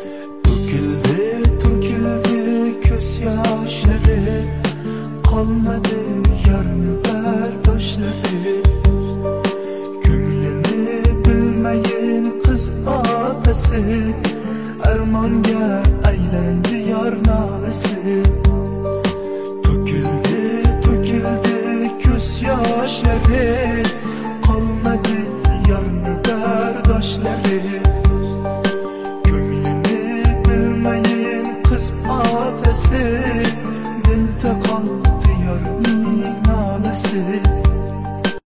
To'kildi ko'z yoshlari, qolmadi yarmi bardoshlari. Ko'nglini bilmayin qiz otasi